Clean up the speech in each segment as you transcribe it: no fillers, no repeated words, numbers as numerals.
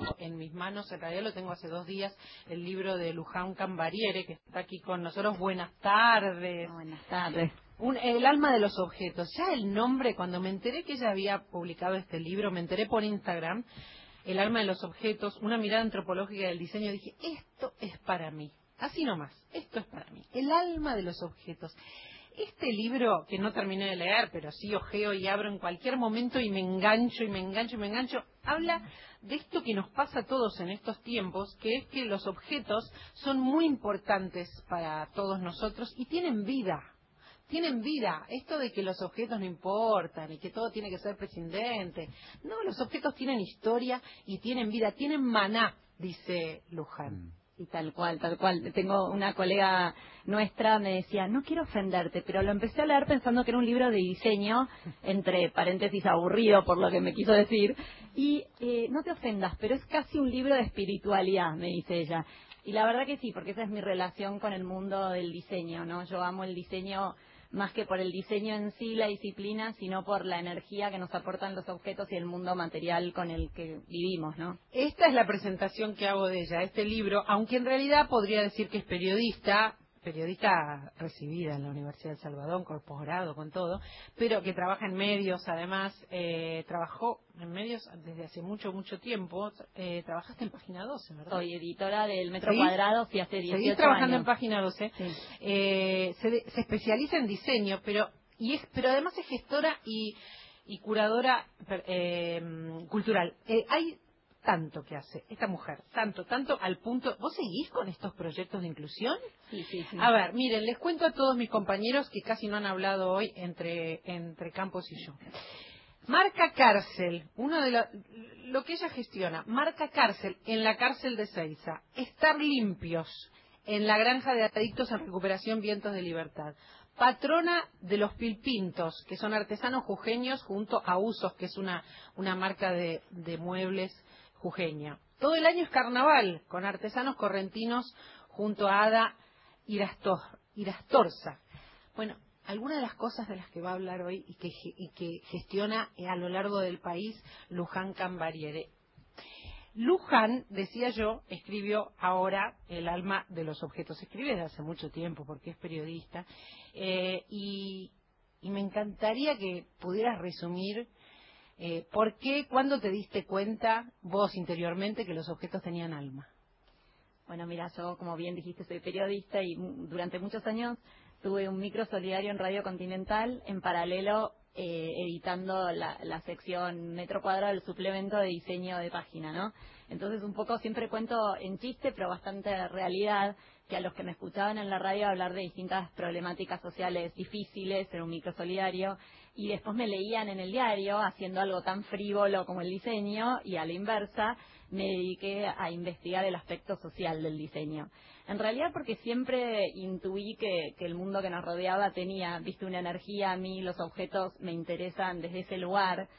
en mis manos, en realidad lo tengo hace 2 días, el libro de Luján Cambariere, que está aquí con nosotros. Buenas tardes. Buenas tardes. El alma de los objetos. Ya el nombre, cuando me enteré que ella había publicado este libro, me enteré por Instagram, El alma de los objetos, una mirada antropológica del diseño, dije, esto es para mí. Así nomás, esto es para mí. El alma de los objetos. Este libro, que no terminé de leer, pero sí ojeo y abro en cualquier momento y me engancho, y me engancho, y me engancho, habla de esto que nos pasa a todos en estos tiempos, que es que los objetos son muy importantes para todos nosotros y tienen vida. Tienen vida. Esto de que los objetos no importan y que todo tiene que ser prescindente. No, los objetos tienen historia y tienen vida. Tienen maná, dice Luján. Y tal cual, tal cual. Tengo una colega nuestra, me decía, no quiero ofenderte, pero lo empecé a leer pensando que era un libro de diseño, entre paréntesis aburrido por lo que me quiso decir, y no te ofendas, pero es casi un libro de espiritualidad, me dice ella. Y la verdad que sí, porque esa es mi relación con el mundo del diseño, ¿no? Yo amo el diseño más que por el diseño en sí, la disciplina, sino por la energía que nos aportan los objetos y el mundo material con el que vivimos, ¿no? Esta es la presentación que hago de ella, este libro, aunque en realidad podría decir que es periodista recibida en la Universidad de Salvador, con posgrado, con todo, pero que trabaja en medios, además, trabajó en medios desde hace mucho, mucho tiempo. Trabajaste en Página 12, ¿verdad? Soy editora del Metro ¿Sí? Cuadrado, sí, hace 18 Seguís trabajando años. en Página 12. Sí. Se especializa en diseño, pero además es gestora y curadora cultural. Hay tanto que hace esta mujer, tanto al punto. ¿Vos seguís con estos proyectos de inclusión? Sí. A ver, miren, les cuento a todos mis compañeros que casi no han hablado hoy entre Campos y yo. Marca Cárcel, uno de lo que ella gestiona, Marca Cárcel en la cárcel de Seiza, Estar Limpios en la granja de adictos en recuperación Vientos de Libertad, patrona de los Pilpintos, que son artesanos jujeños, junto a Usos, que es una marca de muebles jujeña. Todo el año es carnaval, con artesanos correntinos junto a Ada Irastorza. Bueno, algunas de las cosas de las que va a hablar hoy y que gestiona a lo largo del país Luján Cambariere. Luján, decía yo, escribió ahora El alma de los objetos. Escribe desde hace mucho tiempo porque es periodista. Y me encantaría que pudieras resumir por qué, cuándo te diste cuenta vos interiormente que los objetos tenían alma. Bueno, mira, yo, como bien dijiste, soy periodista y durante muchos años tuve un micro solidario en Radio Continental, en paralelo editando la sección Metro Cuadrado del suplemento de diseño de página, ¿no? Entonces, un poco siempre cuento en chiste, pero bastante realidad, que a los que me escuchaban en la radio hablar de distintas problemáticas sociales difíciles en un micro solidario, y después me leían en el diario haciendo algo tan frívolo como el diseño, y a la inversa me dediqué a investigar el aspecto social del diseño. En realidad porque siempre intuí que el mundo que nos rodeaba tenía, viste, una energía. A mí los objetos me interesan desde ese lugar,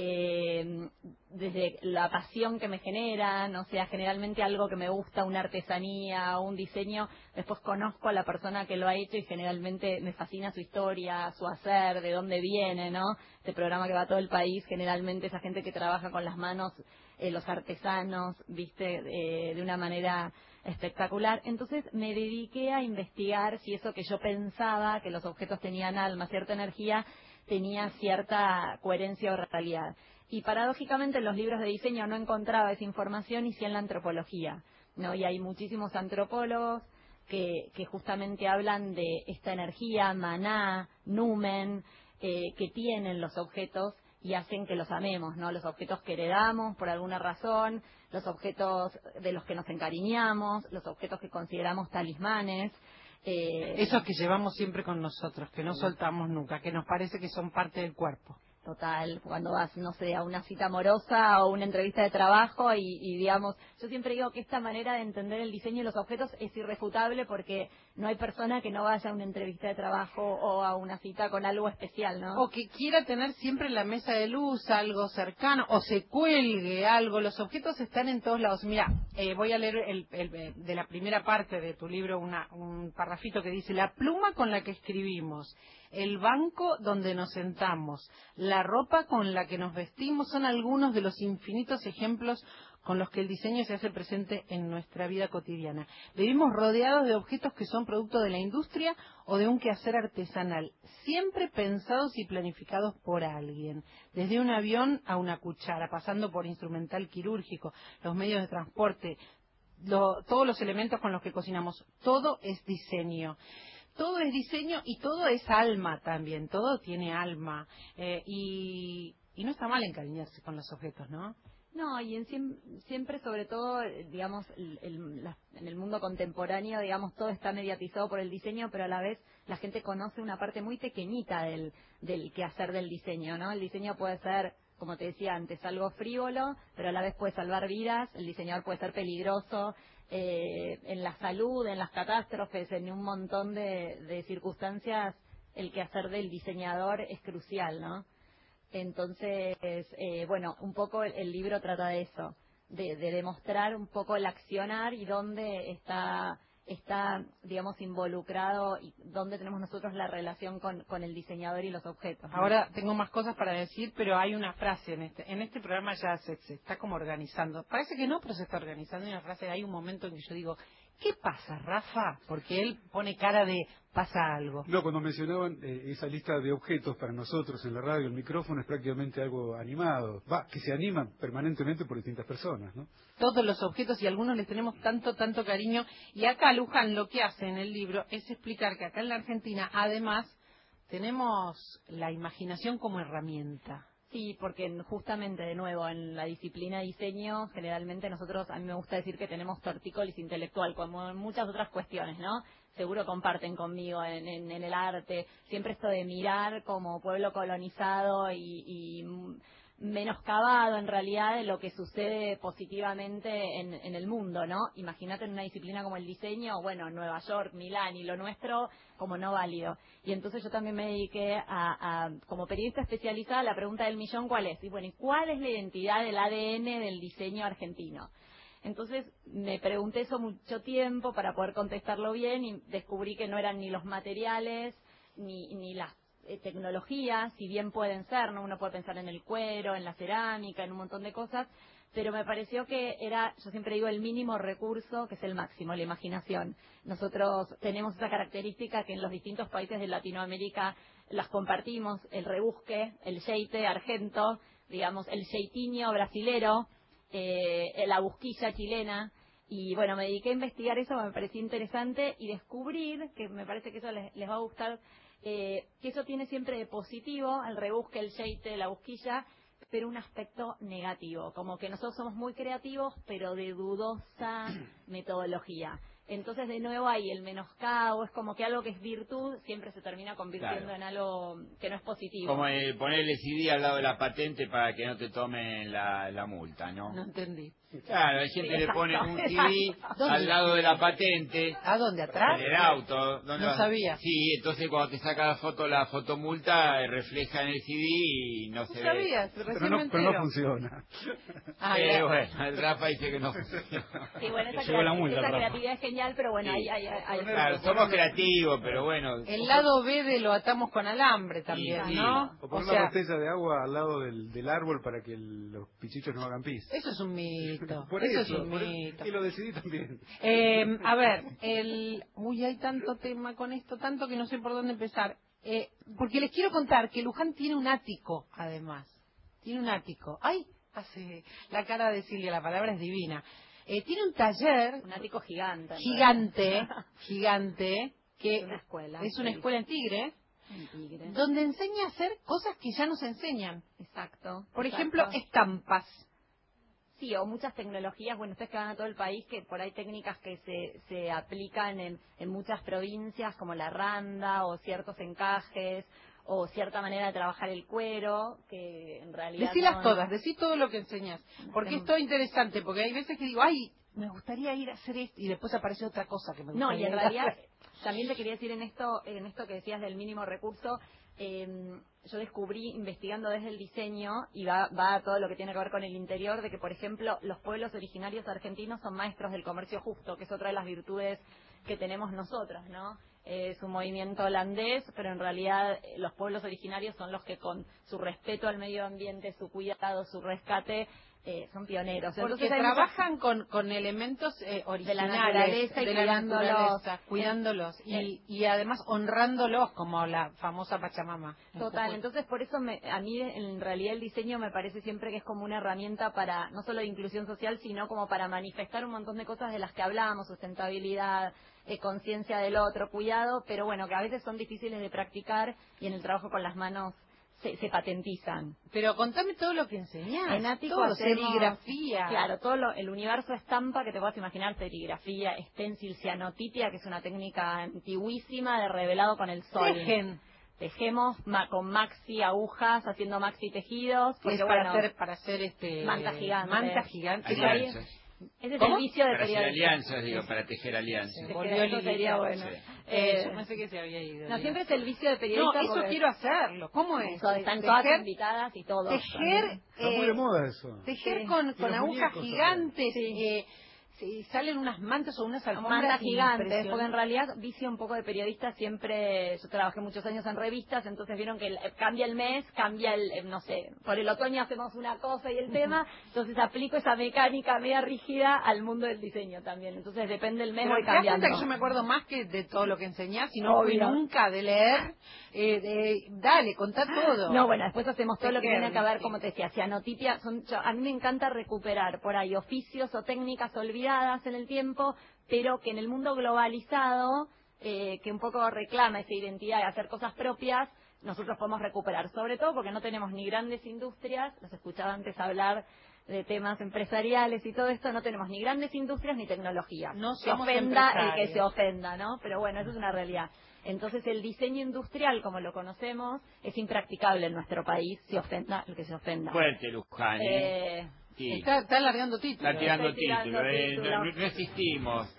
desde la pasión que me generan, o sea, generalmente algo que me gusta, una artesanía o un diseño, después conozco a la persona que lo ha hecho y generalmente me fascina su historia, su hacer, de dónde viene, ¿no? Este programa que va a todo el país, generalmente esa gente que trabaja con las manos, los artesanos, viste, de una manera espectacular. Entonces me dediqué a investigar si eso que yo pensaba, que los objetos tenían alma, cierta energía, tenía cierta coherencia o realidad. Y paradójicamente en los libros de diseño no encontraba esa información, y sí en la antropología, ¿no? Y hay muchísimos antropólogos que justamente hablan de esta energía, maná, numen, que tienen los objetos y hacen que los amemos, ¿no? Los objetos que heredamos por alguna razón, los objetos de los que nos encariñamos, los objetos que consideramos talismanes. Esos que llevamos siempre con nosotros, que no soltamos nunca, que nos parece que son parte del cuerpo. Total, cuando vas, no sé, a una cita amorosa o una entrevista de trabajo y digamos, yo siempre digo que esta manera de entender el diseño y los objetos es irrefutable, porque no hay persona que no vaya a una entrevista de trabajo o a una cita con algo especial, ¿no? O que quiera tener siempre en la mesa de luz algo cercano, o se cuelgue algo. Los objetos están en todos lados. Mira, voy a leer de la primera parte de tu libro un parrafito que dice: la pluma con la que escribimos, el banco donde nos sentamos, la ropa con la que nos vestimos son algunos de los infinitos ejemplos con los que el diseño se hace presente en nuestra vida cotidiana. Vivimos rodeados de objetos que son producto de la industria o de un quehacer artesanal, siempre pensados y planificados por alguien, desde un avión a una cuchara, pasando por instrumental quirúrgico, los medios de transporte, todos los elementos con los que cocinamos. Todo es diseño. Todo es diseño y todo es alma también, todo tiene alma. Y no está mal encariñarse con los objetos, ¿no? No, y siempre, sobre todo, digamos, en el mundo contemporáneo, digamos, todo está mediatizado por el diseño, pero a la vez la gente conoce una parte muy pequeñita del quehacer del diseño, ¿no? El diseño puede ser, como te decía antes, algo frívolo, pero a la vez puede salvar vidas, el diseñador puede ser peligroso, en la salud, en las catástrofes, en un montón de circunstancias, el quehacer del diseñador es crucial, ¿no? Entonces, bueno, un poco el libro trata de eso, de demostrar un poco el accionar y dónde está, digamos, involucrado y dónde tenemos nosotros la relación con el diseñador y los objetos, ¿no? Ahora tengo más cosas para decir, pero hay una frase en este programa ya se está como organizando. Parece que no, pero se está organizando. Hay una frase, hay un momento en que yo digo, ¿qué pasa, Rafa? Porque él pone cara de pasa algo. No, cuando mencionaban esa lista de objetos para nosotros en la radio, el micrófono es prácticamente algo animado, que se anima permanentemente por distintas personas, ¿no? Todos los objetos, y a algunos les tenemos tanto cariño. Y acá Luján lo que hace en el libro es explicar que acá en la Argentina, además, tenemos la imaginación como herramienta. Sí, porque justamente, de nuevo, en la disciplina de diseño, generalmente nosotros, a mí me gusta decir que tenemos tortícolis intelectual, como en muchas otras cuestiones, ¿no? Seguro comparten conmigo en el arte, siempre esto de mirar como pueblo colonizado y menoscabado en realidad de lo que sucede positivamente en el mundo, ¿no? Imagínate en una disciplina como el diseño, bueno, Nueva York, Milán y lo nuestro como no válido. Y entonces yo también me dediqué como periodista especializada, la pregunta del millón, ¿cuál es? Y bueno, ¿y cuál es la identidad del ADN del diseño argentino? Entonces me pregunté eso mucho tiempo para poder contestarlo bien y descubrí que no eran ni los materiales ni las tecnologías, si bien pueden ser, ¿no? Uno puede pensar en el cuero, en la cerámica, en un montón de cosas, pero me pareció que era, yo siempre digo, el mínimo recurso, que es el máximo, la imaginación. Nosotros tenemos esa característica que en los distintos países de Latinoamérica las compartimos, el rebusque, el jeite argento, digamos, el jeitinho brasilero, la busquilla chilena. Y bueno, me dediqué a investigar eso, me pareció interesante, y descubrir, que me parece que eso les va a gustar, que eso tiene siempre de positivo, el rebusque, el jeite, la busquilla, pero un aspecto negativo, como que nosotros somos muy creativos, pero de dudosa metodología. Entonces, de nuevo, hay el menoscabo, es como que algo que es virtud siempre se termina convirtiendo en algo que no es positivo. Como ponerle CD al lado de la patente para que no te tomen la multa, ¿no? No entendí. Claro, hay gente que le pone un CD al lado de la patente. ¿A dónde? ¿Atrás? En el auto. No sabía. Sí, entonces cuando te saca la fotomulta, refleja en el CD y no se ve. Sabías, Pero no funciona. Bueno, el Rafa dice que no funciona. Sí, bueno, esa Rafa. creatividad es genial, pero bueno, Sí. hay Claro, somos creativos, pero bueno. El lado B de lo atamos con alambre también, Sí, ¿no? O poner una botella de agua al lado del árbol para que los pichichos no hagan pis. Eso es un mito. Por eso eso, es un mito. y lo decidí también. A ver, hay tanto tema con esto, tanto que no sé por dónde empezar. Porque les quiero contar que Luján tiene un ático, además. Tiene un ático. ¡Ay! Hace la cara de Silvia, la palabra es divina. Tiene un taller... un ático gigante. Gigante, que es una escuela en Tigre, donde enseña a hacer cosas que ya nos enseñan. Exacto. Por ejemplo, estampas. Sí, o muchas tecnologías, bueno, ustedes que van a todo el país, que por ahí técnicas que se aplican en muchas provincias, como la randa, o ciertos encajes, o cierta manera de trabajar el cuero, que en realidad... Decilas todas, decí todo lo que enseñas, porque esto es interesante, porque hay veces que digo, ay, me gustaría ir a hacer esto, y después aparece otra cosa que me gustaría. No, y en realidad, también te quería decir en esto que decías del mínimo recurso, yo descubrí investigando desde el diseño, y va a todo lo que tiene que ver con el interior, de que, por ejemplo, los pueblos originarios argentinos son maestros del comercio justo, que es otra de las virtudes que tenemos nosotros, ¿no? Es un movimiento holandés, pero en realidad los pueblos originarios son los que, con su respeto al medio ambiente, su cuidado, su rescate, son pioneros. Porque Entonces hay trabajan con elementos originales de la naturaleza y de la naturaleza, cuidándolos y además honrándolos como la famosa Pachamama. Total, entonces por eso a mí en realidad el diseño me parece siempre que es como una herramienta para, no solo de inclusión social, sino como para manifestar un montón de cosas de las que hablamos, sustentabilidad, conciencia del otro, cuidado, pero bueno, que a veces son difíciles de practicar y en el trabajo con las manos se patentizan. Pero contame todo lo que enseñás. En Ático todo, hacemos, serigrafía. Claro, el universo estampa que te puedas imaginar, serigrafía, stencil, cianotitia, que es una técnica antiguísima de revelado con el sol. Tejemos con maxi agujas, haciendo maxi tejidos. Que es para hacer manta gigante. Manta gigante. Ese es el vicio de para periodista. hacer alianzas, digo, para tejer alianzas. Eso sería bueno. Yo pensé que se había ido. No, siempre es el vicio de periodista. No, eso quiero hacerlo. ¿Cómo es? Están todas invitadas y todo. Está muy de moda eso. Tejer con agujas gigantes. Sí, salen unas mantas o unas alfombras gigantes, porque en realidad vicio un poco de periodista siempre, yo trabajé muchos años en revistas, entonces vieron que cambia el mes, cambia no sé, por el otoño hacemos una cosa y el tema, entonces aplico esa mecánica media rígida al mundo del diseño también, entonces depende del mes, voy cambiando. ¿Te das cuenta que yo me acuerdo más que de todo lo que enseñás, y no fui nunca de leer? Dale, contá todo. No, bueno, después hacemos todo lo que tiene que ver, como te decía, cianotitia, a mí me encanta recuperar por ahí oficios o técnicas olvidadas en el tiempo, pero que en el mundo globalizado, que un poco reclama esa identidad de hacer cosas propias, nosotros podemos recuperar, sobre todo porque no tenemos ni grandes industrias, los escuchaba antes hablar de temas empresariales y todo esto, no tenemos ni grandes industrias ni tecnología. No se ofenda el que se ofenda, ¿no? Pero bueno, eso es una realidad. Entonces el diseño industrial, como lo conocemos, es impracticable en nuestro país, se ofenda el que se ofenda. Fuerte, Luján, Sí. Está largando títulos. Está tirando títulos. No existimos.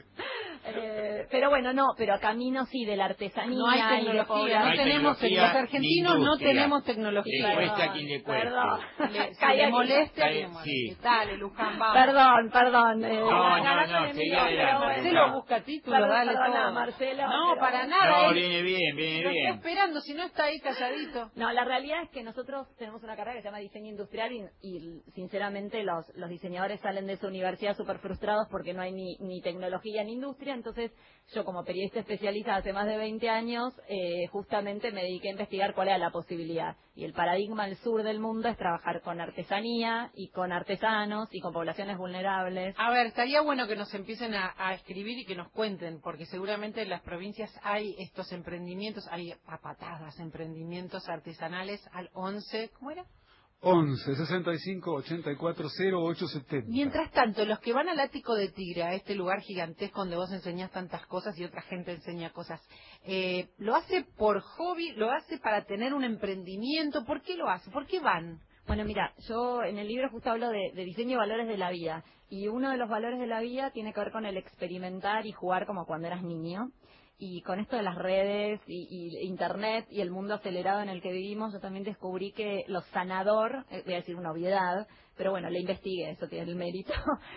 Pero bueno, pero camino sí de la artesanía. No hay tecnología, no tenemos tecnología. Los argentinos no tenemos tecnología. Le cuesta a quien le cueste. Perdón. Si le molesta, sí. Dale, Luján, vamos. Perdón. No, seguía adelante. Marcelo busca títulos, dale todo. Marcelo. No, para nada. No, viene bien. Lo está esperando, si no está ahí calladito. No, la realidad es que nosotros tenemos una carrera que se llama diseño industrial y sinceramente los diseñadores salen de esa universidad súper frustrados porque no hay ni tecnología ni industria. Entonces yo, como periodista especializada hace más de 20 años, justamente me dediqué a investigar cuál era la posibilidad. Y el paradigma al sur del mundo es trabajar con artesanía y con artesanos y con poblaciones vulnerables. A ver, estaría bueno que nos empiecen a escribir y que nos cuenten, porque seguramente en las provincias hay estos emprendimientos, hay a patadas emprendimientos artesanales al 11, ¿cómo era? 11 65 84 0870. Mientras tanto, los que van al Ático de Tigre, a este lugar gigantesco donde vos enseñás tantas cosas y otra gente enseña cosas, ¿lo hace por hobby? ¿Lo hace para tener un emprendimiento? ¿Por qué lo hace? ¿Por qué van? Bueno, mira, yo en el libro justo hablo de diseño y valores de la vida. Y uno de los valores de la vida tiene que ver con el experimentar y jugar como cuando eras niño. Y con esto de las redes y Internet y el mundo acelerado en el que vivimos, yo también descubrí que lo sanador, voy a decir una obviedad, pero bueno, le investigué, eso tiene el mérito,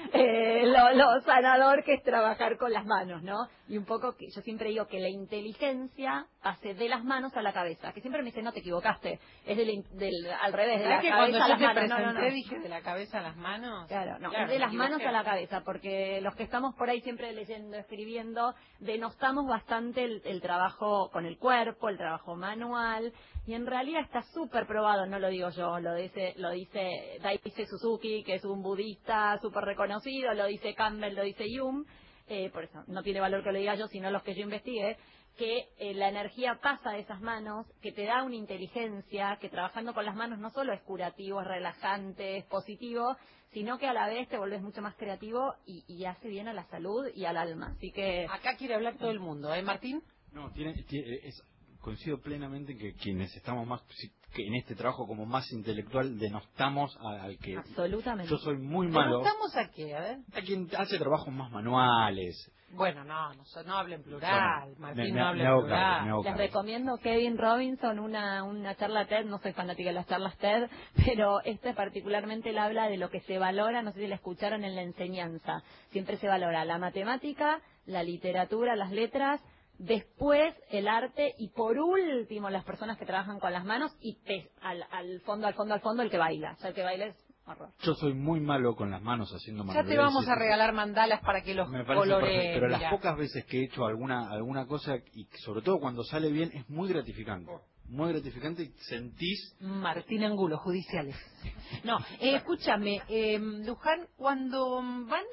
lo sanador que es trabajar con las manos, ¿no? Y un poco, que yo siempre digo que la inteligencia pase de las manos a la cabeza, que siempre me dicen, no te equivocaste, es al revés, de la cabeza a las manos. Cuando yo te dije de la cabeza a las manos? Claro, no, es de las manos a la cabeza, porque los que estamos por ahí siempre leyendo, escribiendo, denostamos bastante el trabajo con el cuerpo, el trabajo manual, y en realidad está súper probado, no lo digo yo, lo dice Daisuke Suzuki, que es un budista súper reconocido, lo dice Campbell, lo dice Jung, por eso no tiene valor que lo diga yo, sino los que yo investigué, que la energía pasa de esas manos, que te da una inteligencia, que trabajando con las manos no solo es curativo, es relajante, es positivo, sino que a la vez te volvés mucho más creativo y hace bien a la salud y al alma. Así que acá quiere hablar todo el mundo, ¿eh, Martín? No, coincido plenamente en que quienes estamos más que en este trabajo como más intelectual denostamos al que absolutamente. Yo soy muy malo. ¿Denostamos a qué? A ver. A quien hace trabajos más manuales. Bueno, no hable en plural, bueno, Martín, no hable en plural. Les recomiendo Kevin Robinson, una charla TED, no soy fanática de las charlas TED, pero particularmente él habla de lo que se valora, no sé si la escucharon en la enseñanza, siempre se valora la matemática, la literatura, las letras, después el arte y por último las personas que trabajan con las manos y al fondo el que baila. O sea, el que baila es horror. Yo soy muy malo con las manos haciendo Ya manualidades. te vamos a regalar mandalas para que los Me parece colorees. perfecto, pero mirá. las pocas veces que he hecho alguna cosa, y sobre todo cuando sale bien, es muy gratificante. Muy gratificante y sentís... Martín Angulo, judiciales. No, escúchame, Luján, cuando van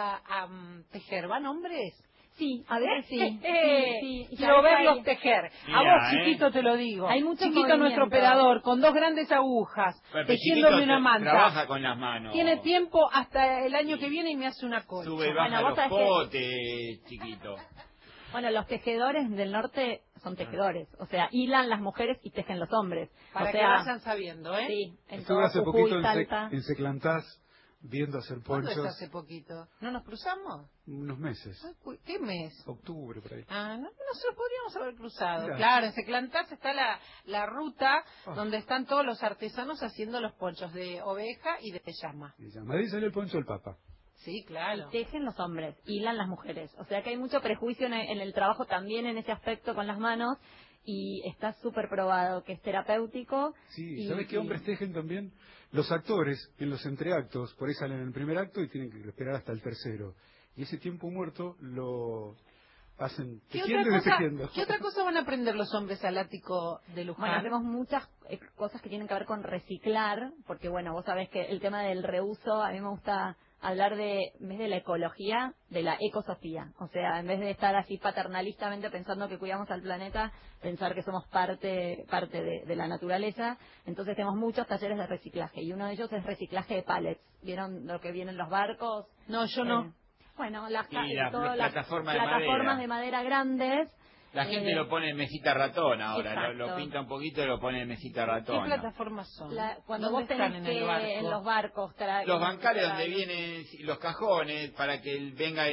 a tejer, ¿van hombres? Sí, a veces sí. Sí. Y Quiero sabés que verlos hay- tejer. A Mira, vos, chiquito, te lo digo. Hay mucho Chiquito movimiento. nuestro operador, con 2 grandes agujas, Pero tejiéndome chiquito una manta. trabaja con las manos. Tiene tiempo hasta el año Sí. que viene y me hace una colcha. Sube y baja Bueno, vos los sabés que- potes, chiquito. Bueno, los tejedores del norte son tejedores, o sea, hilan las mujeres y tejen los hombres. Para o que sea, vayan sabiendo, ¿eh? Sí, en Estuve todo hace Jujuy, poquito Salta. en Seclantás viendo hacer ¿Cuándo es ponchos. hace poquito? ¿No nos cruzamos? Unos meses. Ay, ¿qué mes? Octubre, por ahí. Ah, no se lo podríamos haber cruzado. Mirá. Claro, en Seclantás está la ruta Ah. donde están todos los artesanos haciendo los ponchos de oveja y de llama. Y llama, ahí salió el poncho del Papa. Sí, claro. Tejen los hombres, hilan las mujeres. O sea que hay mucho prejuicio en el trabajo también en ese aspecto con las manos y está súper probado que es terapéutico. Sí, y- ¿sabes qué hombres tejen también? Los actores, en los entreactos, por ahí salen en el primer acto y tienen que esperar hasta el tercero. Y ese tiempo muerto lo hacen tejiendo y tejiendo. ¿Qué otra cosa van a aprender los hombres al ático de Luján? Bueno, hacemos muchas cosas que tienen que ver con reciclar, porque bueno, vos sabés que el tema del reuso, a mí me gusta hablar en vez de la ecología, de la ecosofía. O sea, en vez de estar así paternalistamente pensando que cuidamos al planeta, pensar que somos parte de la naturaleza. Entonces tenemos muchos talleres de reciclaje y uno de ellos es reciclaje de pallets. ¿Vieron lo que vienen los barcos? No, yo no. Bueno, las plataformas de plataformas madera. de madera grandes. La gente lo pone en mesita ratón ahora, Exacto. lo pinta un poquito y lo pone en mesita ¿Qué ratón. plataformas son? Cuando ¿Dónde vos tenés están que en el barco? en los barcos Los bancales donde vienen los cajones para que venga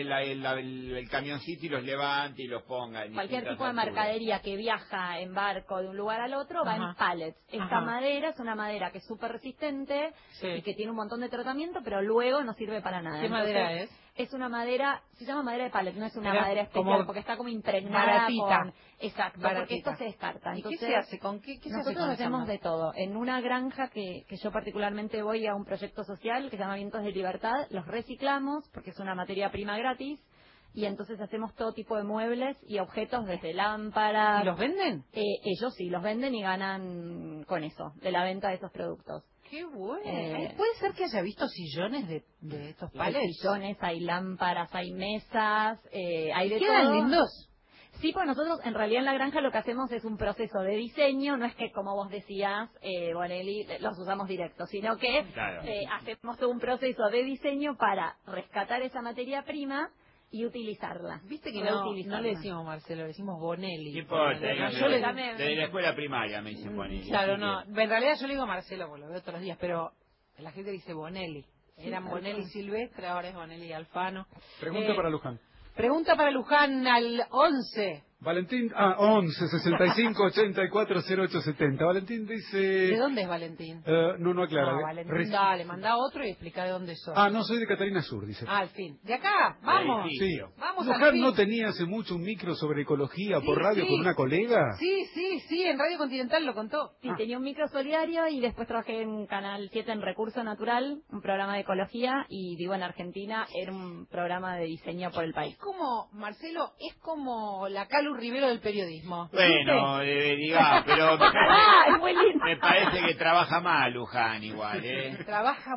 el camioncito y los levante y los ponga en cualquier distintas tipo de alturas. mercadería que viaja en barco de un lugar al otro va Ajá. en pallets. Esta Ajá. madera es una madera que es súper resistente Sí. y que tiene un montón de tratamiento, pero luego no sirve para nada. ¿Qué madera es? Es una madera, se llama madera de pallet, no es una Pero madera especial como porque está como impregnada baratita. con... Exacto, porque Baratita. esto se descarta. ¿Y Entonces, qué se hace? ¿Con qué se hace nosotros con esa hacemos madera? de todo. En una granja que yo particularmente voy a un proyecto social que se llama Vientos de Libertad, los reciclamos porque es una materia prima gratis y entonces hacemos todo tipo de muebles y objetos desde lámparas. ¿Y los venden? Ellos sí, los venden y ganan con eso, de la venta de esos productos. Qué bueno. Eh, ¿Puede ser que haya visto sillones de estos Hay palets? sillones, hay lámparas, hay mesas, hay de ¿Quedan todo. lindos? Sí, pues nosotros en realidad en la granja lo que hacemos es un proceso de diseño, no es que como vos decías, Bonelli, los usamos directos, sino que Claro. hacemos todo un proceso de diseño para rescatar esa materia prima y utilizarla. Viste que no Reutilizarla. le decimos Marcelo, le decimos Bonelli. ¿Qué importa? Yo le- Desde la escuela primaria me dicen Bonelli. Claro, así no. que- En realidad yo le digo Marcelo, porque lo veo todos los días, pero la gente dice Bonelli. Eran tal Bonelli cual. Silvestre, ahora es Bonelli Alfano. Pregunta para Luján. Pregunta para Luján al 11. Valentín, 11 65 84 0870. Valentín dice... ¿De dónde es Valentín? No aclara. No, Valentín, dale, manda otro y explica de dónde sos. No, soy de Catarina Sur, dice. Al fin. ¿De acá? ¡Vamos! Sí. Sí. Vamos al Luján fin. no tenía hace mucho un micro sobre ecología Sí, por radio sí. con una colega. Sí, en Radio Continental lo contó. Sí, tenía un micro solidario y después trabajé en Canal 7 en Recurso Natural, un programa de ecología, y vivo en Argentina, era un programa de diseño por el país. Es como, Marcelo, es como la Calu Rivero del periodismo. Bueno, diga, pero ¡Ah, es muy lindo! me parece que trabaja mal Luján igual, ¿eh? Trabaja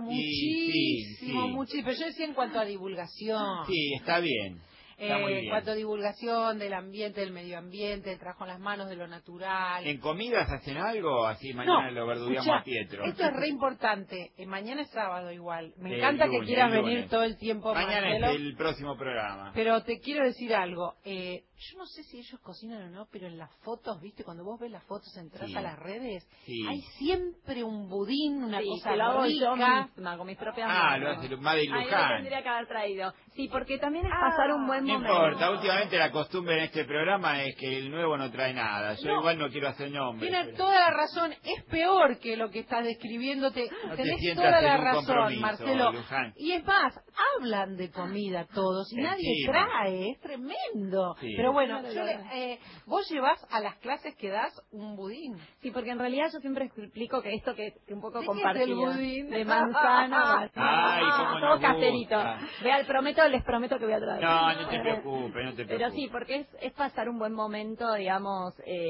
sí, muchísimo, sí. muchísimo. Pero yo decía en cuanto a divulgación. Sí, está bien. Está muy En bien. cuanto a divulgación del ambiente, del medio ambiente, del trabajo en las manos, de lo natural. ¿En comidas hacen algo? Así mañana lo verdugueamos escuchá, a Pietro. esto es re importante. Mañana es sábado igual. Me El encanta lunes, que quieras el venir lunes. todo el tiempo, Mañana Marcelo. es el próximo programa. Pero te quiero decir algo. Yo no sé si ellos cocinan o no, pero en las fotos, ¿viste? Cuando vos ves las fotos, entras Sí. a las redes, Sí. hay siempre un budín, una Sí, cosa que lo hago yo rica. misma, con mis propias Ah, manos. lo hace Madre Ahí lo Luján. tendría que haber traído. Sí, porque también es Ah. pasar un buen buen No momento. importa, últimamente la costumbre en este programa es que el nuevo no trae nada. Yo igual no quiero hacer nombres. Tiene pero toda la razón, es peor que lo que estás describiendo, no te tenés sientas toda en la un razón, compromiso, Marcelo. Luján. Y es más, hablan de comida todos y nadie Encima. trae, es tremendo. Sí. Pero bueno, Claro. vos llevás a las clases que das un budín. Sí, porque en realidad yo siempre explico que esto que un poco ¿De qué es compartía, el budín? de manzana, Ay, cómo todo nos caserito. gusta. Les prometo que voy a traer. No, no te preocupes, no te preocupes. Pero sí, porque es pasar un buen momento, digamos,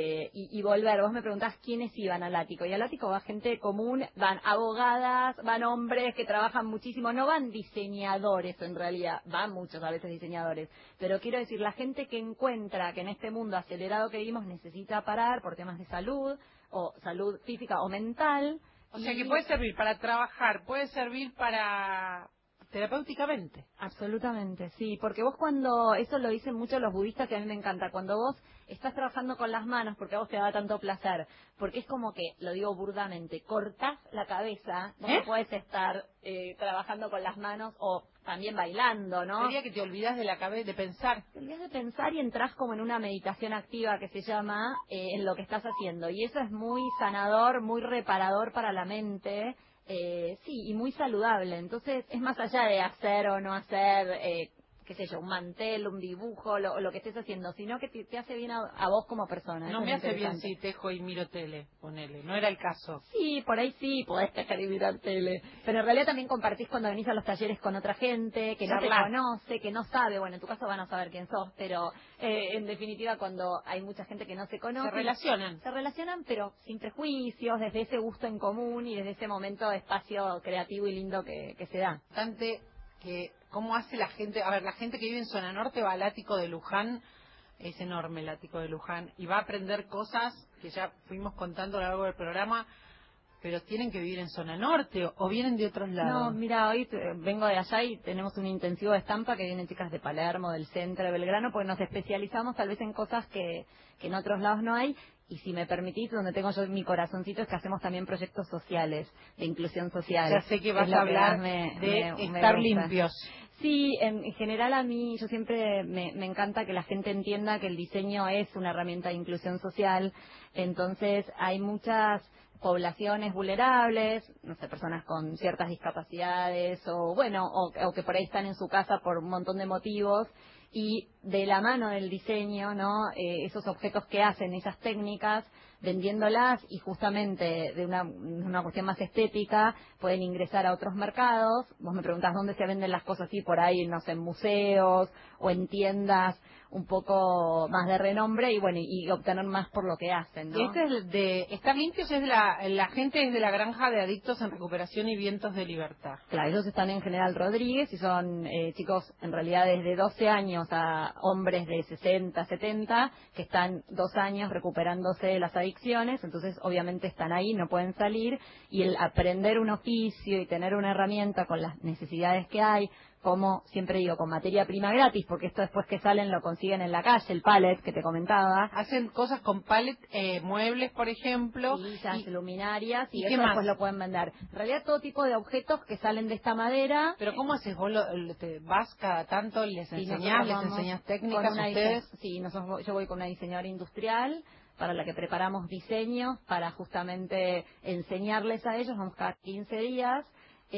y volver. Vos me preguntás quiénes iban al ático. Y al ático va gente común, van abogadas, van hombres que trabajan muchísimo, no van diseñadores en realidad, van muchos a veces diseñadores. Pero quiero decir, la gente que encuentra que en este mundo acelerado que vivimos necesita parar por temas de salud, o salud física o mental. O sea que puede servir para trabajar, puede servir para terapéuticamente. Absolutamente, sí, porque vos cuando, eso lo dicen mucho los budistas que a mí me encanta, cuando vos estás trabajando con las manos porque a vos te da tanto placer, porque es como que, lo digo burdamente, cortás la cabeza, no puedes estar trabajando con las manos o también bailando, ¿no? Sería que te olvidas de la cabeza, de pensar. Te olvidas de pensar y entras como en una meditación activa que se llama en lo que estás haciendo, y eso es muy sanador, muy reparador para la mente. Sí, y muy saludable. Entonces, es más allá de hacer o no hacer, qué sé yo, un mantel, un dibujo, lo que estés haciendo, sino que te hace bien a vos como persona. No Eso me es hace bien interesante. si tejo y miro tele, ponele. No era el caso. Sí, por ahí sí, podés tejer y mirar tele. Pero en realidad también compartís cuando venís a los talleres con otra gente que no te Charlar. conoce, que no sabe. Bueno, en tu caso van a saber quién sos, pero en definitiva cuando hay mucha gente que no se conoce. Se relacionan. Se relacionan, pero sin prejuicios, desde ese gusto en común y desde ese momento de espacio creativo y lindo que se da. Bastante que cómo hace la gente, a ver, la gente que vive en zona norte va al ático de Luján, es enorme el ático de Luján, y va a aprender cosas que ya fuimos contando a lo largo del programa, pero tienen que vivir en zona norte o vienen de otros No, lados. mira, hoy vengo de allá y tenemos un intensivo de estampa que vienen chicas de Palermo, del centro, de Belgrano, porque nos especializamos tal vez en cosas que en otros lados no hay. Y si me permitís, donde tengo yo mi corazoncito es que hacemos también proyectos sociales, de inclusión social. Ya sé que vas Es lo a hablar más de me estar gusta. limpios. Sí, en general a mí, yo siempre me encanta que la gente entienda que el diseño es una herramienta de inclusión social. Entonces hay muchas poblaciones vulnerables, no sé, personas con ciertas discapacidades o bueno, o que por ahí están en su casa por un montón de motivos, y de la mano del diseño, ¿no? Esos objetos que hacen, esas técnicas, vendiéndolas y justamente de una cuestión más estética, pueden ingresar a otros mercados. Vos me preguntás dónde se venden las cosas, así por ahí, no sé, en museos o en tiendas un poco más de renombre y bueno, y obtener más por lo que hacen, ¿no? Y este es de estar limpios, es de la gente es de la granja de adictos en recuperación y vientos de libertad. Claro, ellos están en General Rodríguez y son chicos en realidad desde 12 años a hombres de 60, 70 que están 2 años recuperándose de las adicciones, entonces obviamente están ahí, no pueden salir, y el aprender un oficio y tener una herramienta con las necesidades que hay, como siempre digo, con materia prima gratis, porque esto después que salen lo consiguen en la calle, el pallet que te comentaba. Hacen cosas con pallet, muebles, por ejemplo. Sillas, luminarias, y ¿y eso qué más? después lo pueden vender. En realidad todo tipo de objetos que salen de esta madera. Pero ¿cómo haces? ¿Vos te vas cada tanto, les Sí, enseñás, nosotros les vamos enseñás con técnicas una ustedes? Sí, yo voy con una diseñadora industrial para la que preparamos diseños para justamente enseñarles a ellos, vamos cada 15 días,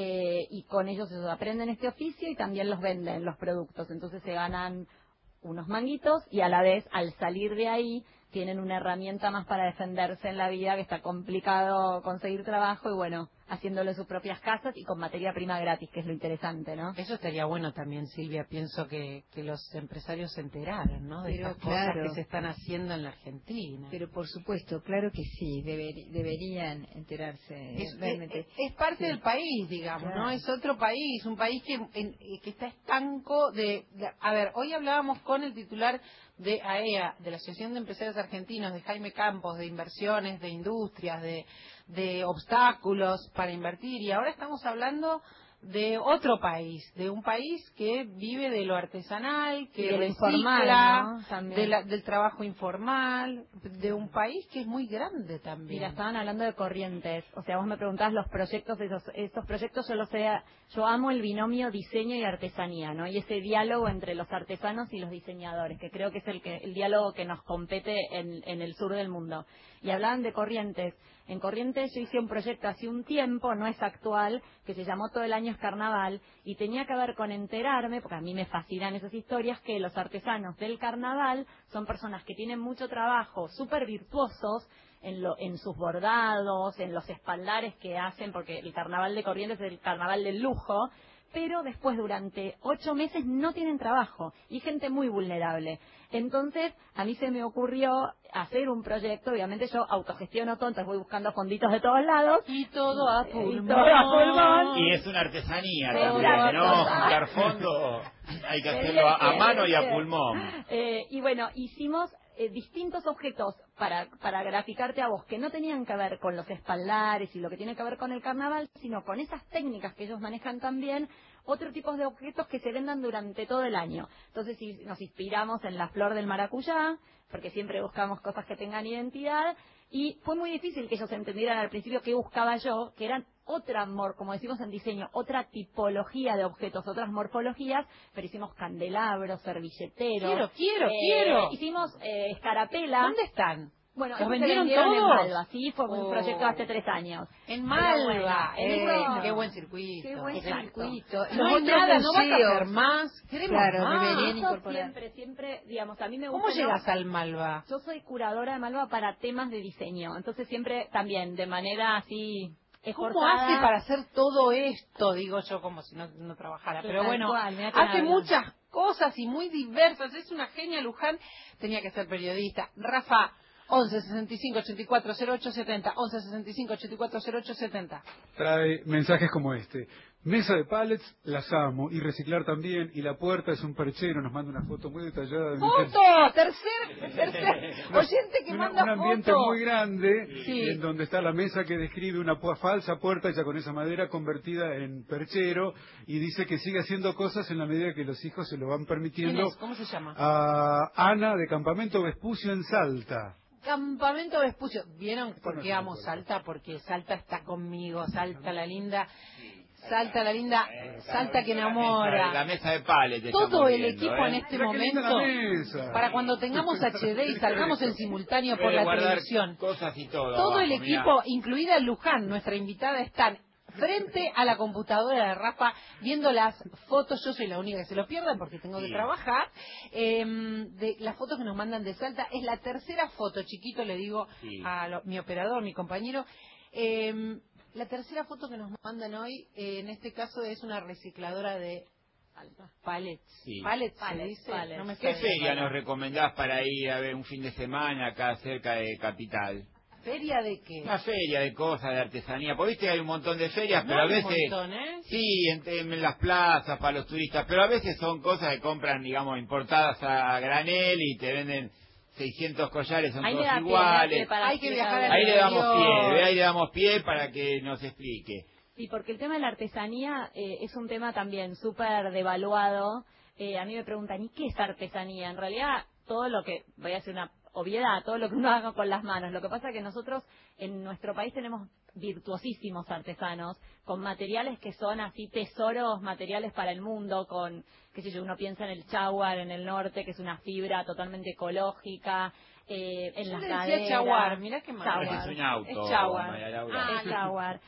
y con ellos aprenden este oficio y también los venden los productos, entonces se ganan unos manguitos y a la vez al salir de ahí tienen una herramienta más para defenderse en la vida, que está complicado conseguir trabajo y bueno, haciéndolo en sus propias casas y con materia prima gratis, que es lo interesante, ¿no? Eso estaría bueno también, Silvia. Pienso que los empresarios se enteraran, ¿no? De Pero estas cosas claro. que se están haciendo en la Argentina. Pero por supuesto, claro que sí, deberían enterarse. Realmente. Es parte Sí. del país, digamos, Claro. ¿no? Es otro país, un país que está estanco a ver, hoy hablábamos con el titular de AEA, de la Asociación de Empresarios Argentinos, de Jaime Campos, de inversiones, de industrias, de obstáculos para invertir, y ahora estamos hablando de otro país, de un país que vive de lo artesanal, que de lo recicla, informal, ¿no? También. del trabajo informal, de un país que es muy grande también. Mira, estaban hablando de Corrientes, o sea, vos me preguntabas los proyectos, esos proyectos yo amo el binomio diseño y artesanía, ¿no? Y ese diálogo entre los artesanos y los diseñadores, que creo que es el diálogo que nos compete en el sur del mundo. Y hablaban de Corrientes. En Corrientes yo hice un proyecto hace un tiempo, no es actual, que se llamó Todo el año es carnaval, y tenía que ver con enterarme, porque a mí me fascinan esas historias, que los artesanos del carnaval son personas que tienen mucho trabajo, súper virtuosos, en sus bordados, en los espaldares que hacen, porque el carnaval de Corrientes es el carnaval del lujo, pero después durante 8 meses no tienen trabajo y gente muy vulnerable. Entonces a mí se me ocurrió hacer un proyecto, obviamente yo autogestiono todo, entonces voy buscando fonditos de todos lados. Y todo a pulmón. Y es una artesanía Pero también, ¿no? total. Juntar fondo, hay que hacerlo a mano y a pulmón. Y bueno, hicimos distintos objetos para graficarte a vos, que no tenían que ver con los espaldares y lo que tiene que ver con el carnaval, sino con esas técnicas que ellos manejan también, otro tipo de objetos que se vendan durante todo el año. Entonces nos inspiramos en la flor del maracuyá, porque siempre buscamos cosas que tengan identidad, y fue muy difícil que ellos entendieran al principio qué buscaba yo, que eran otra, como decimos en diseño, otra tipología de objetos, otras morfologías, pero hicimos candelabros, servilleteros. Quiero. Hicimos escarapela. ¿Dónde están? Bueno, ¿los esos se vendieron vendieron en todos? Malva, sí, fue un proyecto hace 3 años. En Malva, bueno, qué buen circuito. Qué buen Exacto. circuito. No Los hay otros nada, no vas a museos. hacer más. Queremos Claro, más. deberían Yo incorporar. siempre, digamos, a mí me gusta. ¿Cómo llegas al Malva? Yo soy curadora de Malva para temas de diseño, entonces siempre también, de manera así ¿Cómo esforzada. hace para hacer todo esto? Digo yo como si no trabajara. Pero Tal bueno, cual, mirá que hace habla. muchas cosas y muy diversas. Es una genia. Luján tenía que ser periodista. Rafa, 11 65 84 08 70. 11 65 84 08 70. Trae mensajes como este. Mesa de pallets, las amo. Y reciclar también. Y la puerta es un perchero. Nos manda una foto muy detallada. De ¡Foto! Tercer oyente que manda un ambiente foto. muy grande, Sí. en donde está la mesa que describe una falsa puerta hecha con esa madera convertida en perchero, y dice que sigue haciendo cosas en la medida que los hijos se lo van ¿Quién permitiendo. es? ¿Cómo se llama? A Ana, de Campamento Vespucio en Salta. Campamento Vespucio. ¿Vieron por no qué es amo una Salta? Porque Salta está conmigo. Salta la linda. Salta la linda. Salta que La enamora. mesa de pallets. Todo el estamos viendo, equipo en este Mira qué linda la momento, mesa. para cuando tengamos HD y salgamos en simultáneo por Puede la guardar televisión, cosas y todo. todo el abajo, mirá. equipo, incluida Luján, nuestra invitada, están frente a la computadora de Rafa viendo las fotos. Yo soy la única que se lo pierdan porque tengo que Sí. trabajar, de las fotos que nos mandan de Salta. Es la tercera foto, chiquito, le digo Sí. a mi operador, mi compañero. La tercera foto que nos mandan hoy, en este caso, es una recicladora de pallets. Sí. Pallets, se Pallets, dice. pallets. No me ¿Qué sale la feria palabra. nos recomendás para ir a ver un fin de semana acá cerca de Capital? ¿Feria de qué? Una feria de cosas, de artesanía. Porque viste que hay un montón de ferias, No pero a hay un veces... montón, ¿eh? Sí, en las plazas para los turistas, pero a veces son cosas que compran, digamos, importadas a granel y te venden 600 collares, son Ahí me todos da pie, iguales. para Hay que explicar. viajar al Ahí le damos interior. pie, ahí le damos pie para que nos explique. Sí, porque el tema de la artesanía es un tema también súper devaluado. A mí me preguntan, ¿y qué es artesanía? En realidad, todo lo que, voy a hacer una obviedad, todo lo que uno haga con las manos. Lo que pasa es que nosotros en nuestro país tenemos virtuosísimos artesanos con materiales que son así tesoros materiales para el mundo, con, qué sé yo, uno piensa en el chaguar en el norte, que es una fibra totalmente ecológica, en Yo las le decía caderas. chaguar, mirá qué mal. Chaguar. Es un auto, Es chaguar. María Laura. Es jaguar.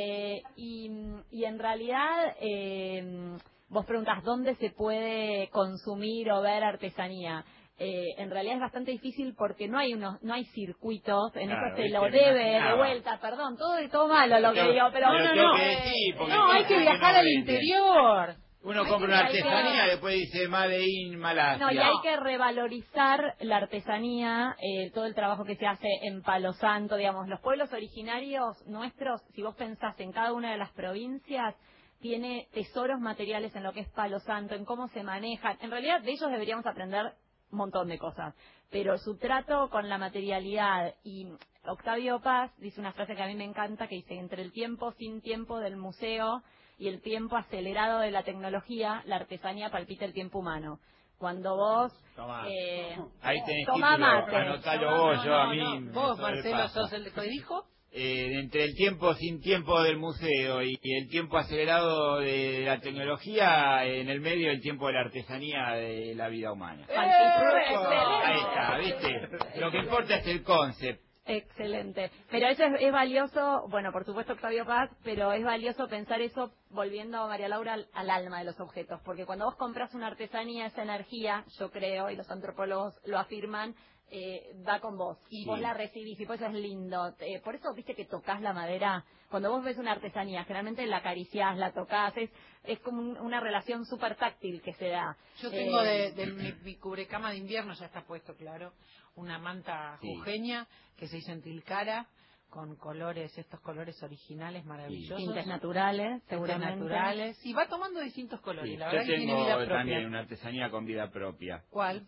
Y en realidad, vos preguntás dónde se puede consumir o ver artesanía. En realidad es bastante difícil porque no hay circuitos, en Claro, eso se viste, lo me debe de imaginaba. vuelta, todo malo lo que digo, pero Pero no, tengo no, que decir, porque No, hay que no viajar al venden. interior. Uno Hay compra que- una hay que- artesanía y después dice Made in Malasia. No, y hay que revalorizar la artesanía, todo el trabajo que se hace en Palo Santo, digamos, los pueblos originarios nuestros, si vos pensás en cada una de las provincias, tiene tesoros materiales en lo que es Palo Santo, en cómo se manejan. En realidad, de ellos deberíamos aprender un montón de cosas, pero su trato con la materialidad, y Octavio Paz dice una frase que a mí me encanta, que dice, entre el tiempo sin tiempo del museo y el tiempo acelerado de la tecnología, la artesanía palpita el tiempo humano. Cuando vos... ahí tenés tomá título, mate. anotalo vos, yo a mí... me Vos, Marcelo, sobrepasa. sos el que dijo. Entre el tiempo sin tiempo del museo y el tiempo acelerado de la tecnología, en el medio el tiempo de la artesanía de la vida humana. Ahí está, ¿viste? Lo que importa es el concept. Excelente. Pero eso es valioso, bueno, por supuesto Octavio Paz, pero es valioso pensar eso, volviendo a María Laura, al alma de los objetos. Porque cuando vos compras una artesanía, esa energía, yo creo, y los antropólogos lo afirman, va con vos. Y vos la recibís, y por eso es lindo. Por eso, viste que tocas la madera. Cuando vos ves una artesanía, generalmente la acariciás, la tocás, es como una relación súper táctil que se da. Yo tengo de mi cubrecama de invierno, ya está puesto, claro, una manta jujeña que se hizo en Tilcara, con colores, estos colores originales maravillosos. Tintes naturales, seguramente. Naturales. Y va tomando distintos colores, Sí, la verdad yo que tiene vida tengo propia. también una artesanía con vida propia. ¿Cuál?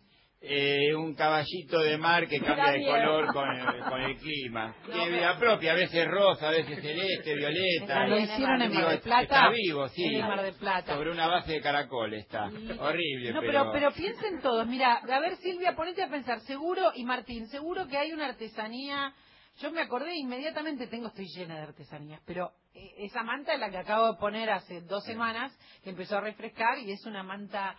Un caballito de mar que cambia de color con el clima. Tiene vida propia, a veces rosa, a veces celeste, violeta. Lo hicieron en Mar del Plata. Está vivo, sí. En el Mar del Plata. Sobre una base de caracol está. Horrible, no, pero piensen todos. Mira, a ver, Silvia, ponete a pensar. Seguro, y Martín, seguro que hay una artesanía. Yo me acordé inmediatamente, estoy llena de artesanías, pero esa manta es la que acabo de poner hace 2 semanas, que empezó a refrescar, y es una manta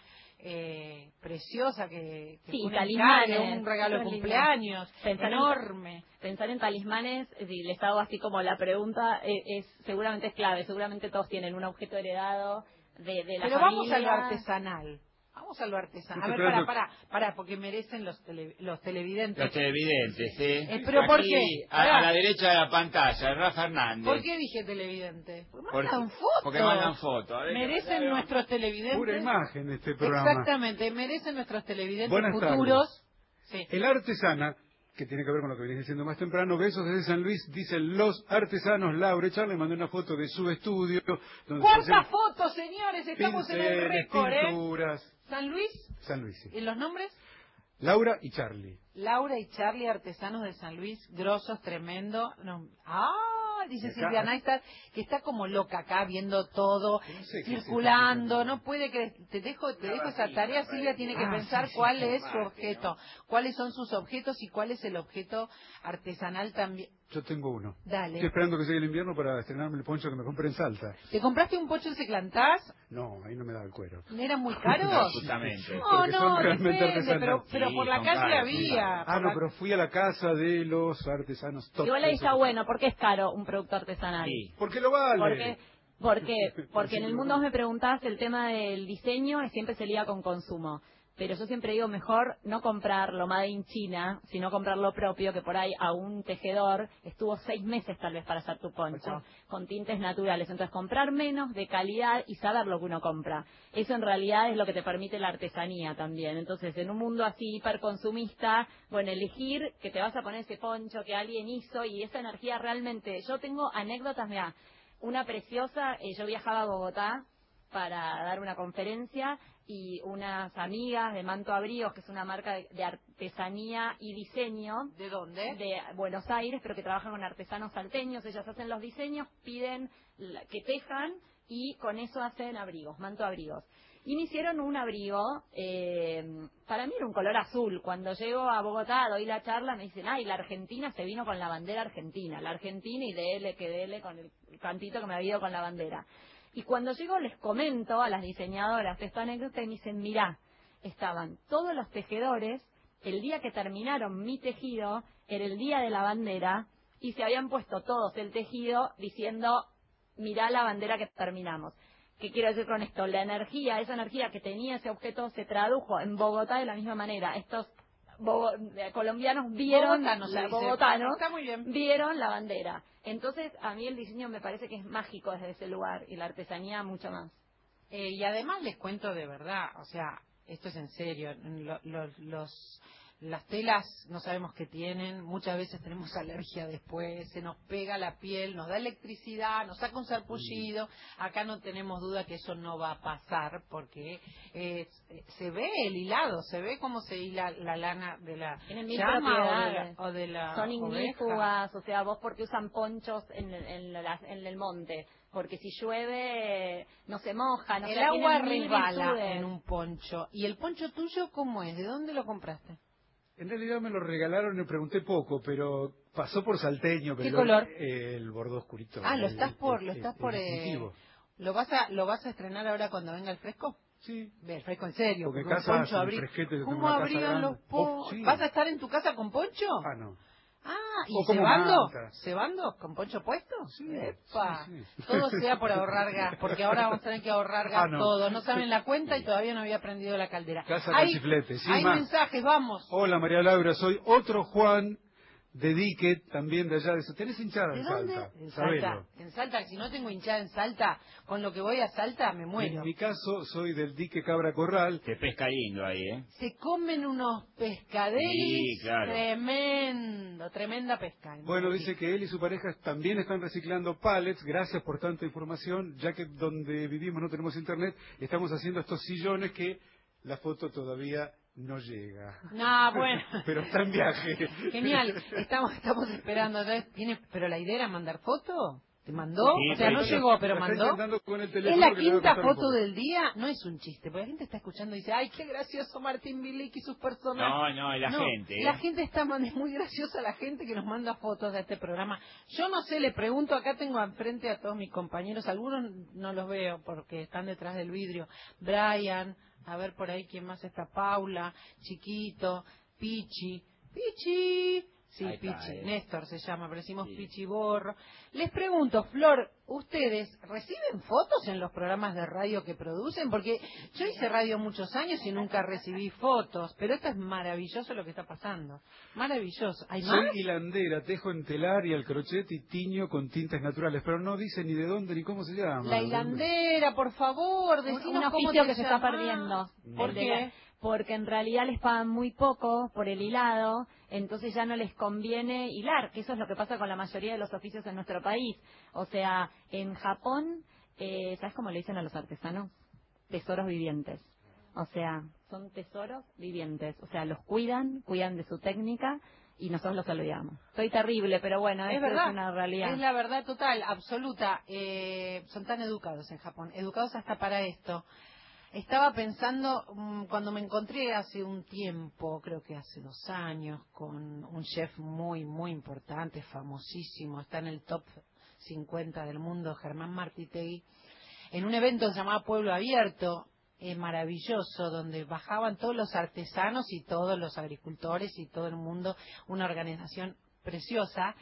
preciosa que sí, un talismanes, un regalo de cumpleaños enorme. Pensar en talismanes, si les hago así como la pregunta, seguramente es clave. Seguramente todos tienen un objeto heredado de la pero familia. vamos a lo artesanal. Vamos a lo artesanal. A ver, para, porque merecen los televidentes. Los televidentes, ¿sí? Pero ¿por Aquí, qué? a la derecha de la pantalla, Rafa Hernández. ¿Por qué dije televidente? Porque mandan fotos. Porque mandan fotos. Merecen nuestros televidentes. Pura imagen este programa. Exactamente, merecen nuestros televidentes Buenas futuros. Sí. El artesana, que tiene que ver con lo que venís diciendo más temprano, besos desde San Luis, dicen los artesanos. Laura Charles mandó una foto de su estudio. ¿Cuántas fotos, señores? Estamos en el récord, pinturas. ¿San Luis? San Luis, sí. ¿Y los nombres? Laura y Charlie. Laura y Charlie, artesanos de San Luis, grosos, tremendo. No. Dice Silvia Neistat, que está como loca acá viendo todo, no sé circulando, no puede que te dejo esa tarea. Silvia tiene que pensar cuál es su objeto, cuáles son sus objetos y cuál es el objeto artesanal también. Yo tengo uno. Dale. Estoy esperando que llegue el invierno para estrenarme el poncho que me compré en Salta. ¿Te compraste un poncho en Seclantás? No, ahí no me da el cuero. ¿Eran muy caros? Justamente. No, realmente depende, pero Sí, por la son calle caros, había. Pero fui a la casa de los artesanos. Igual ahí está bueno, porque es caro un producto artesanal. Sí. ¿Por qué lo vale? Porque en el mundo vos me preguntás, el tema del diseño siempre se liga con consumo. Pero yo siempre digo, mejor no comprar lo made in China, sino comprar lo propio, que por ahí a un tejedor estuvo 6 meses tal vez para hacer tu poncho, con tintes naturales. Entonces, comprar menos, de calidad, y saber lo que uno compra. Eso en realidad es lo que te permite la artesanía también. Entonces, en un mundo así hiperconsumista, bueno, elegir que te vas a poner ese poncho que alguien hizo, y esa energía realmente... Yo tengo anécdotas, mira, una preciosa, yo viajaba a Bogotá para dar una conferencia, y unas amigas de Manto Abrigos, que es una marca de artesanía y diseño. ¿De dónde? De Buenos Aires, pero que trabajan con artesanos salteños. Ellas hacen los diseños, piden que tejan, y con eso hacen abrigos, Manto Abrigos. Y me hicieron un abrigo, para mí era un color azul. Cuando llego a Bogotá, doy la charla, me dicen, la Argentina se vino con la bandera argentina. La Argentina, y dele con el cantito que me había ido con la bandera. Y cuando llego les comento a las diseñadoras esta anécdota, y me dicen, mirá, estaban todos los tejedores, el día que terminaron mi tejido, era el día de la bandera, y se habían puesto todos el tejido diciendo, mirá la bandera que terminamos. ¿Qué quiero decir con esto? La energía, esa energía que tenía ese objeto se tradujo en Bogotá de la misma manera. Estos colombianos vieron, bogotanos, está muy bien. vieron la bandera. Entonces, a mí el diseño me parece que es mágico desde ese lugar, y la artesanía mucho más. Y además les cuento de verdad, o sea, esto es en serio, las telas no sabemos qué tienen, muchas veces tenemos alergia después, se nos pega la piel, nos da electricidad, nos saca un sarpullido. Acá no tenemos duda que eso no va a pasar porque se ve el hilado, se ve cómo se hila la lana de la llama o de la son oveja. ignífugas, o sea, vos porque usan ponchos en el monte, porque si llueve no se mojan, el agua resbala en un poncho. ¿Y el poncho tuyo cómo es? ¿De dónde lo compraste? En realidad me lo regalaron, le pregunté poco, pero pasó por salteño. Pero ¿Qué color? El bordó oscurito. Ah, lo vas a estrenar ahora cuando venga el fresco. Sí. El fresco en serio. Porque un casa poncho ¿Cómo abrigan los ponchos? ¿Vas a estar en tu casa con poncho? Ah, no. Ah, ¿y o como cebando? ¿Con poncho puesto? Sí, ¡epa! sí. Todo sea por ahorrar gas, porque ahora vamos a tener que ahorrar gas todo. No saben la cuenta y todavía no había prendido la caldera. Casa con chiflete. Sí, hay mensajes, vamos. Hola María Laura, soy otro Juan de Dique, también de allá. ¿Tenés hinchada en dónde? Salta? En Salta. En Salta, si no tengo hinchada en Salta, con lo que voy a Salta me muero. En mi caso, soy del Dique Cabra Corral. Se pesca lindo ahí, ¿eh? Se comen unos pescaderos. Sí, claro. Tremenda pesca. Bueno, dice que él y su pareja también están reciclando pallets. Gracias por tanta información, ya que donde vivimos no tenemos internet, estamos haciendo estos sillones que la foto todavía no llega. No, bueno. Pero está en viaje. Genial. Estamos esperando. Pero la idea era mandar foto. ¿Te mandó? Sí, o sea, no llegó, pero mandó. Es la quinta foto del día. No es un chiste, porque la gente está escuchando y dice, ay, qué gracioso Martín Bilic y sus personajes. No, la gente. La gente es muy graciosa, la gente que nos manda fotos de este programa. Yo no sé, le pregunto, acá tengo enfrente a todos mis compañeros, algunos no los veo porque están detrás del vidrio. Brian, a ver por ahí quién más está, Paula, Chiquito, Pichi. Sí, Pichi, Néstor se llama, pero decimos sí. Pichi Borro. Les pregunto, Flor, ¿ustedes reciben fotos en los programas de radio que producen? Porque yo hice radio muchos años y nunca recibí fotos, pero esto es maravilloso lo que está pasando. Maravilloso. ¿Hay más? Soy hilandera, tejo en telar y al crochet y tiño con tintas naturales, pero no dice ni de dónde ni cómo se llama. La hilandera, por favor, decinos un oficio que se está perdiendo. ¿Por qué? Porque en realidad les pagan muy poco por el hilado, entonces ya no les conviene hilar, que eso es lo que pasa con la mayoría de los oficios en nuestro país. O sea, en Japón, ¿sabes cómo le dicen a los artesanos? Tesoros vivientes. O sea, son tesoros vivientes. O sea, los cuidan de su técnica y nosotros los olvidamos. Soy terrible, pero bueno, es esto verdad, es una realidad. Es la verdad total, absoluta. Son tan educados en Japón, educados hasta para esto. Estaba pensando, cuando me encontré hace un tiempo, creo que hace 2 años, con un chef muy, muy importante, famosísimo, está en el top 50 del mundo, Germán Martitegui, en un evento que se llamaba Pueblo Abierto, maravilloso, donde bajaban todos los artesanos y todos los agricultores y todo el mundo, una organización preciosa,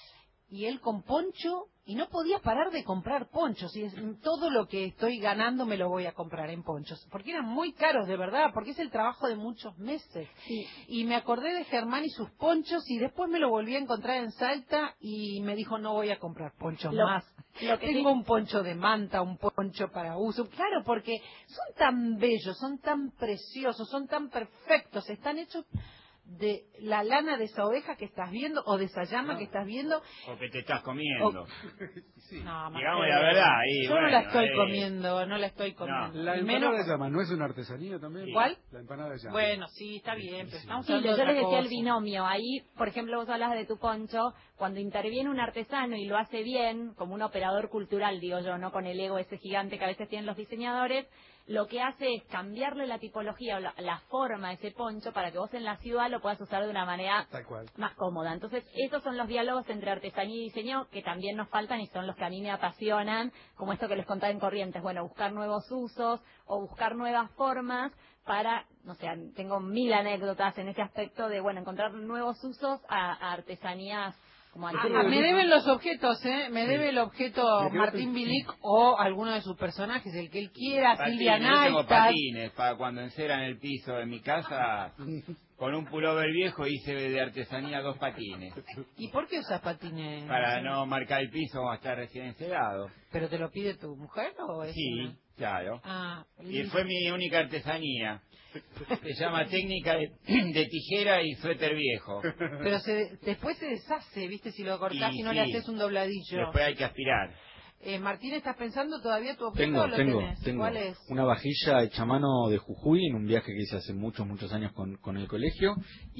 y él con poncho, y no podía parar de comprar ponchos, y todo lo que estoy ganando me lo voy a comprar en ponchos, porque eran muy caros de verdad, porque es el trabajo de muchos meses. Sí. Y me acordé de Germán y sus ponchos, y después me lo volví a encontrar en Salta, y me dijo, no voy a comprar ponchos más. Tengo un poncho de manta, un poncho para uso. Claro, porque son tan bellos, son tan preciosos, son tan perfectos, están hechos de la lana de esa oveja que estás viendo o de esa llama que estás viendo o que te estás comiendo. Sí. No, digamos la verdad. Yo no la estoy comiendo, no la estoy comiendo. La empanada de llama, ¿no es una artesanía también? Sí. ¿Cuál? La empanada de llama. Bueno, sí, está bien, pero estamos sí, hablando yo les decía cosa. el binomio. Ahí, por ejemplo, vos hablas de tu poncho, cuando interviene un artesano y lo hace bien, como un operador cultural, digo yo, no con el ego ese gigante que a veces tienen los diseñadores, lo que hace es cambiarle la tipología o la forma a ese poncho para que vos en la ciudad lo puedas usar de una manera más cómoda. Entonces, esos son los diálogos entre artesanía y diseño que también nos faltan y son los que a mí me apasionan, como esto que les contaba en Corrientes. Bueno, buscar nuevos usos o buscar nuevas formas para, no sé, tengo 1000 anécdotas en ese aspecto de, bueno, encontrar nuevos usos a artesanías. Me deben los objetos, Me debe el objeto Martín Bilic o alguno de sus personajes, el que él quiera, Silvia Yo tengo Neistat. patines para cuando enceran el piso de mi casa. Con un pullover viejo hice de artesanía 2 patines. ¿Y por qué usas patines? Para no marcar el piso o estar recién encerado. ¿Pero te lo pide tu mujer o es Sí. una... Claro. Y lindo. fue mi única artesanía. Se llama técnica de tijera y suéter viejo. Pero después se deshace, ¿viste? Si lo cortás y no sí, le haces un dobladillo. Después hay que aspirar. Martín, ¿estás pensando todavía tu objeto o lo tenés? Tengo ¿Cuál es? una vajilla hecha a mano de Jujuy en un viaje que hice hace muchos años con el colegio,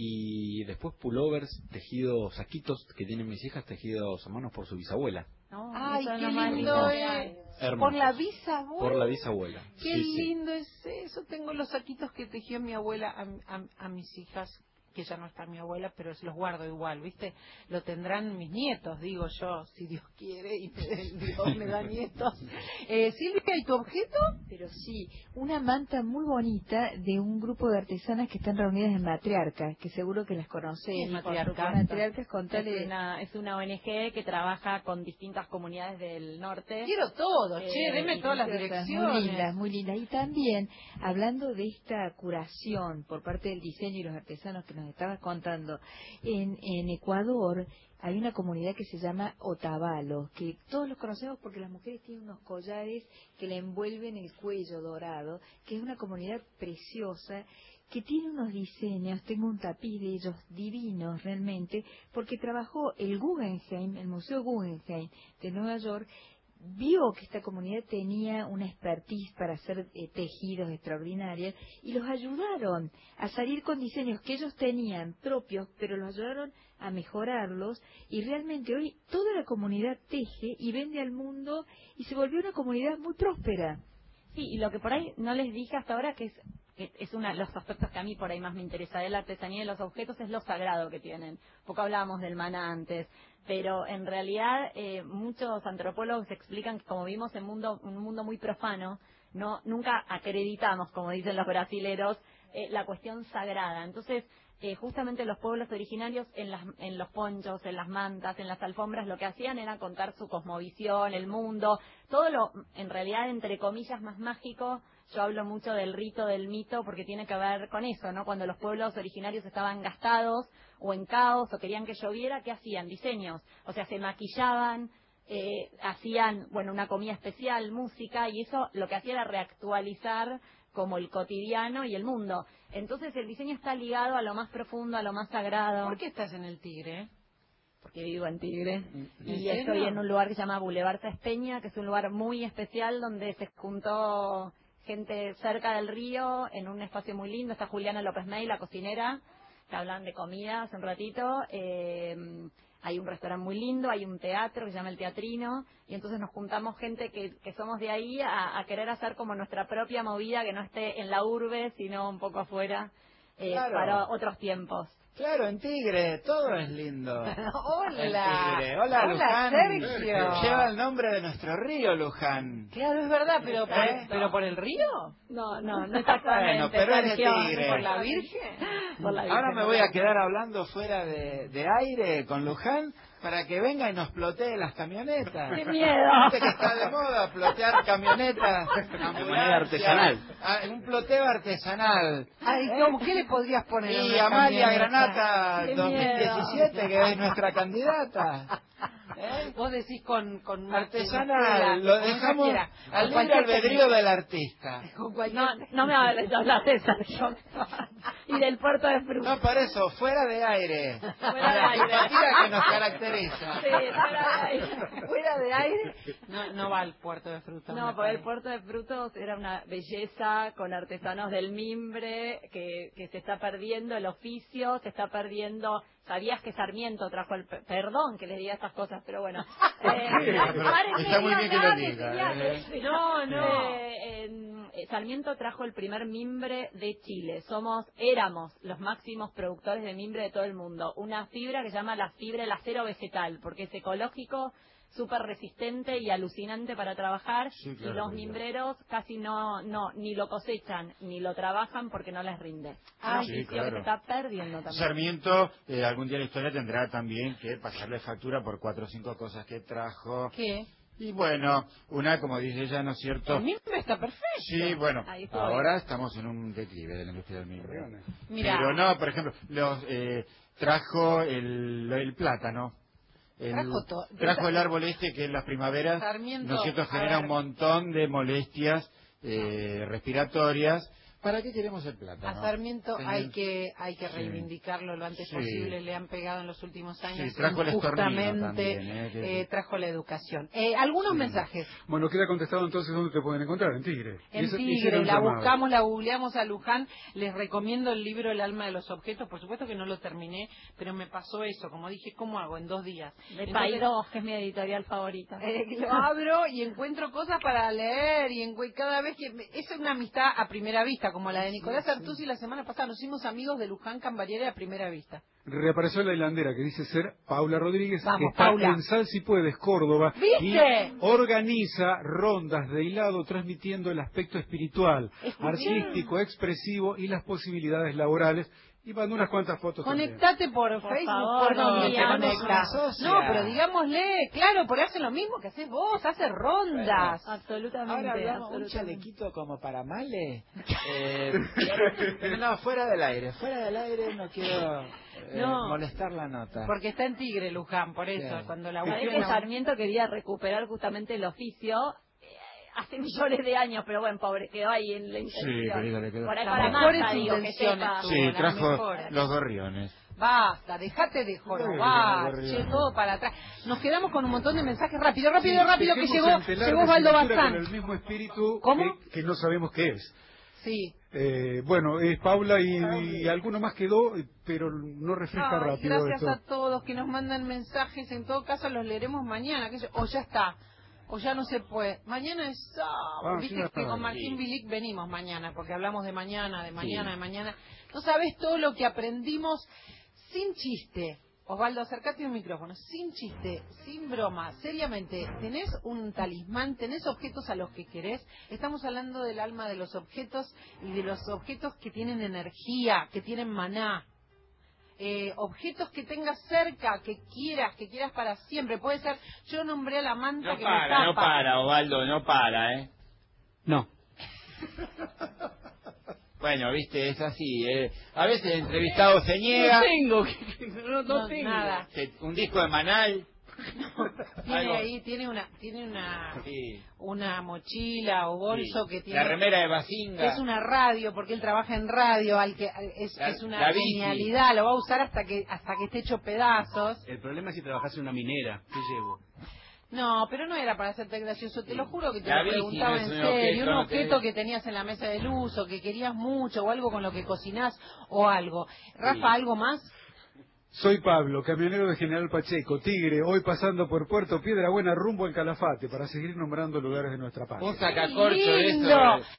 y después pullovers, tejidos, saquitos que tienen mis hijas tejidos a mano por su bisabuela. Ay, eso qué es lo más lindo lindo. es. Hermosos. Por la bisabuela. Por la bisabuela. Qué Sí, sí. lindo es eso. Tengo los saquitos que tejió mi abuela a mis hijas, que ya no está mi abuela, pero los guardo igual, ¿viste? Lo tendrán mis nietos, digo yo, si Dios quiere y Dios me da nietos. Silvia, ¿y tu objeto? Pero sí, una manta muy bonita de un grupo de artesanas que están reunidas en Matriarca, que seguro que las conocés. ¿Qué es Matriarca? Matriarca, contale. Es una ONG que trabaja con distintas comunidades del norte. Quiero todo, deme Y todas las preciosas, direcciones. muy lindas, muy lindas. Y también, hablando de esta curación por parte del diseño y los artesanos que nos estabas contando, en Ecuador hay una comunidad que se llama Otavalo, que todos los conocemos porque las mujeres tienen unos collares que le envuelven el cuello dorado, que es una comunidad preciosa, que tiene unos diseños. Tengo un tapiz de ellos divinos realmente, porque trabajó el Guggenheim, el Museo Guggenheim de Nueva York, vio que esta comunidad tenía una expertise para hacer tejidos extraordinarios y los ayudaron a salir con diseños que ellos tenían propios, pero los ayudaron a mejorarlos, y realmente hoy toda la comunidad teje y vende al mundo y se volvió una comunidad muy próspera. Sí, y lo que por ahí no les dije hasta ahora, que es uno de los aspectos que a mí por ahí más me interesa de la artesanía y los objetos, es lo sagrado que tienen. Poco hablábamos del maná antes, pero en realidad muchos antropólogos explican que como vivimos en un mundo muy profano, nunca acreditamos, como dicen los brasileros, la cuestión sagrada. Entonces, justamente los pueblos originarios en los ponchos, en las mantas, en las alfombras, lo que hacían era contar su cosmovisión, el mundo, todo lo, en realidad, entre comillas, más mágico. Yo hablo mucho del rito, del mito, porque tiene que ver con eso, ¿no? Cuando los pueblos originarios estaban gastados o en caos o querían que lloviera, ¿qué hacían? Diseños. O sea, se maquillaban, hacían, una comida especial, música, y eso lo que hacía era reactualizar como el cotidiano y el mundo. Entonces el diseño está ligado a lo más profundo, a lo más sagrado. ¿Por qué estás en el Tigre? Porque vivo en Tigre. Y serio? estoy en un lugar que se llama Boulevard Sespeña, que es un lugar muy especial donde se juntó gente cerca del río en un espacio muy lindo. Está Juliana López May, la cocinera, que hablan de comida hace un ratito. Hay un restaurante muy lindo, hay un teatro que se llama El Teatrino, y entonces nos juntamos gente que somos de ahí a querer hacer como nuestra propia movida, que no esté en la urbe, sino un poco afuera, Claro. para otros tiempos. Claro, en Tigre, todo es lindo. Hola. En Tigre. Hola, Luján. Sergio. Lleva el nombre de nuestro río, Luján. Claro, es verdad, pero por el río. No exactamente. Bueno, pero es de Sergio. Tigre. ¿Por la Virgen? Por la Virgen. Ahora me voy a quedar hablando fuera de aire con Luján para que venga y nos plotee las camionetas. ¡Qué miedo! Viste que está de moda plotear camionetas De manera artesanal. Un ploteo artesanal. Ay, ¿qué le podrías poner a Y una Amalia camioneta? Granata ¡Qué 2017, que es nuestra candidata. Vos decís con una Artesanal, lo dejamos quiera, al con libre cualquier albedrío del artista. con cualquier... No me hables de hablar de Sergio. Y del puerto de frutas. No, por eso, fuera de aire. Fuera de La aire. simpatía que nos caracteriza. Sí, fuera de aire. fuera de aire no va al puerto de frutos. No, me porque el parece. puerto de frutos era una belleza con artesanos del mimbre que se está perdiendo el oficio, se está perdiendo. ¿Sabías que Sarmiento trajo el... Perdón que les diga estas cosas, pero bueno. Está muy bien que lo diga. Sarmiento trajo el primer mimbre de Chile. Éramos los máximos productores de mimbre de todo el mundo. Una fibra que se llama la fibra del acero vegetal, porque es ecológico, súper resistente y alucinante para trabajar, Sí, claro, y los claro. mimbreros casi ni lo cosechan ni lo trabajan porque no les rinde. Ah, Un sí, oficio claro. que se está perdiendo también. Sarmiento, algún día la historia tendrá también que pasarle factura por 4 o 5 cosas que trajo. ¿Qué? Y bueno, una, como dice ella, ¿no es cierto? El mimbre está perfecto. Sí, bueno, Ahí estoy. ahora estamos en un declive de la industria del mimbre. Mirá. Pero no, por ejemplo, trajo el plátano. Trajo el árbol este que en las primaveras, Sarmiento, ¿no es cierto?, genera un montón de molestias respiratorias. ¿Para qué queremos el plátano? A Sarmiento hay que reivindicarlo lo antes posible. Le han pegado en los últimos años. Sí, trajo el estornino justamente también, trajo la educación. Algunos mensajes. Bueno, queda contestado entonces dónde te pueden encontrar, en Tigre. En Tigre, la buscamos, la googleamos a Luján. Les recomiendo el libro El alma de los objetos. Por supuesto que no lo terminé, pero me pasó eso. Como dije, ¿cómo hago? En 2 días. De Paidós, que es mi editorial favorita. Lo abro y encuentro cosas para leer y cada vez que... Es una amistad a primera vista, como la de Nicolás Artusi la semana pasada. Nos hicimos amigos de Luján Cambariere a primera vista. Reapareció la hilandera que dice ser Paula Rodríguez, Vamos, que está Paula. en Sal Si Puedes, Córdoba, ¿Viste? y organiza rondas de hilado transmitiendo el aspecto espiritual, artístico, expresivo y las posibilidades laborales. Y mandó unas cuantas fotos. Conectate por Facebook, favor, por donde no, te conectas. socia. No, pero digámosle, claro, porque hace lo mismo que haces vos, hace rondas. Absolutamente. Ahora hablamos un chalequito como para Male. No, fuera del aire no quiero molestar la nota. Porque está en Tigre, Luján, por eso. Claro. Cuando la Sabés que Sarmiento quería recuperar justamente el oficio hace millones de años, pero bueno, pobre, quedó ahí en la intención. le quedó. Por ahí Las para mejores Marta, digo, que intenciones sepa. tuvo. Sí, las trajo mejores. los gorriones. Basta, dejate de jorobar, che, todo para atrás. Nos quedamos con un montón de mensajes rápido, que llegó Osvaldo Bazán. Con el mismo espíritu ¿Cómo? que no sabemos qué es. Sí. Bueno, es Paula y alguno más quedó, pero no refresca Ay, rápido gracias esto. a todos que nos mandan mensajes. En todo caso los leeremos mañana. O ya está. O ya no se puede. Mañana es sábado. Viste sí, que con Martín Bilic venimos mañana, porque hablamos de mañana. No sabés todo lo que aprendimos sin chiste. Osvaldo, acércate un micrófono. Sin chiste, sin broma, seriamente. ¿Tenés un talismán? ¿Tenés objetos a los que querés? Estamos hablando del alma de los objetos y de los objetos que tienen energía, que tienen maná. Objetos que tengas cerca, que quieras para siempre. Puede ser, yo nombré a la manta que me tapa. No para, Osvaldo, no para, ¿eh? No. Bueno, viste, es así. A veces el entrevistado se niega. No tengo nada. Un disco de Manal. Tiene una mochila o bolso que tiene la remera de Basinga, que es una radio, porque él trabaja en radio, es una genialidad, lo va a usar hasta que esté hecho pedazos. El problema es si trabajas en una minera. ¿Qué llevo? No, pero no era para hacerte gracioso, te lo juro que te La lo bici preguntaba no es en un serio, un objeto, objeto que tenías en la mesa de luz o que querías mucho o algo con lo que cocinás o algo. Rafa, ¿algo más? Soy Pablo, camionero de General Pacheco, Tigre, hoy pasando por Puerto Piedra Buena rumbo al Calafate para seguir nombrando lugares de nuestra patria. un sacacorcho de ¡Lindo! eso.